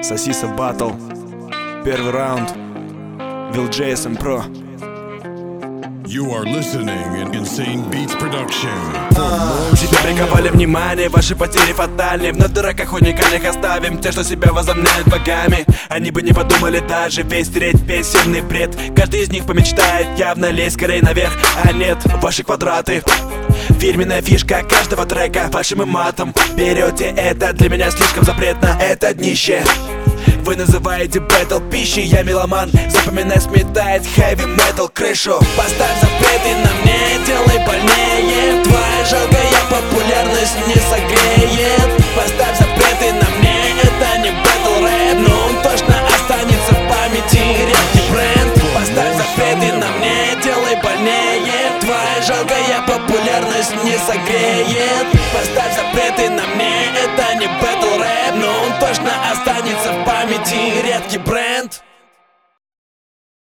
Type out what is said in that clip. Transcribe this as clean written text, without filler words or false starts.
Сосиса Батл. Первый раунд. Will JSM Pro. You are listening in Insane Beats Production. Тебе приковали внимание, ваши потери фатальны. В дураках уникальных оставим те, что себя возомняют богами. Они бы не подумали даже весь треть песенный бред. Каждый из них помечтает явно лезть скорее наверх. А нет, ваши квадраты фирменная фишка каждого трека. Вашим и матом берете это, для меня слишком запретно. Это днище. Вы называете бэтл пищей, я меломан. Запоминай, сметает хэви метал крышу. Поставь запреты на мне, делай больнее. Твоя жалкая популярность не согреет. Поставь запреты на мне, это не бэтл рэп, но он точно останется в памяти. Редкий бренд. Поставь запреты на мне, делай больнее. Твоя жалкая популярность не согреет. Поставь запреты на мне, это не бэтл рэп, но он точно останется в памяти. Редкий бренд.